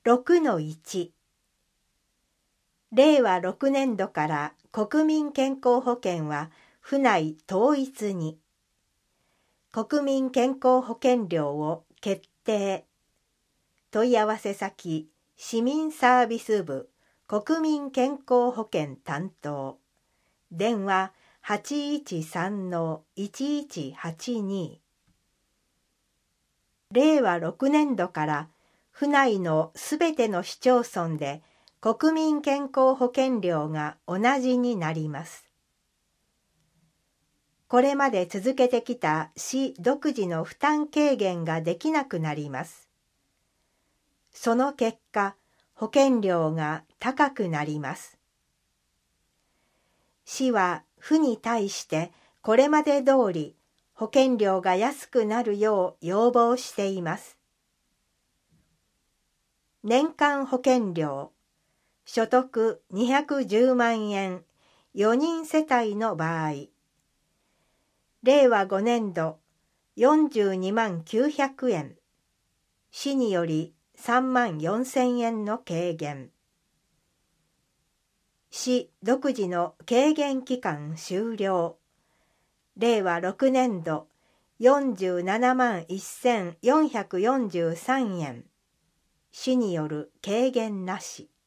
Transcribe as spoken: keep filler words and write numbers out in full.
ろくのいち、れいわろくねんどから国民健康保険は府内統一に、国民健康保険料を決定。問い合わせ先、市民サービス部国民健康保険担当、電話 はちいちさんのいちいちはちに。れいわろくねんどから府内のすべての市町村で国民健康保険料が同じになります。これまで続けてきた市独自の負担軽減ができなくなります。その結果、保険料が高くなります。市は府に対してこれまで通り保険料が安くなるよう要望しています。年間保険料、所得にひゃくじゅうまんえん、よにん世帯の場合、れいわごねんどよんじゅうにまんきゅうひゃくえん、市によりさんまんよんせんえんの軽減。市独自の軽減期間終了。れいわろくねんどよんじゅうななまんせんよんひゃくよんじゅうさんえん、市による軽減なし。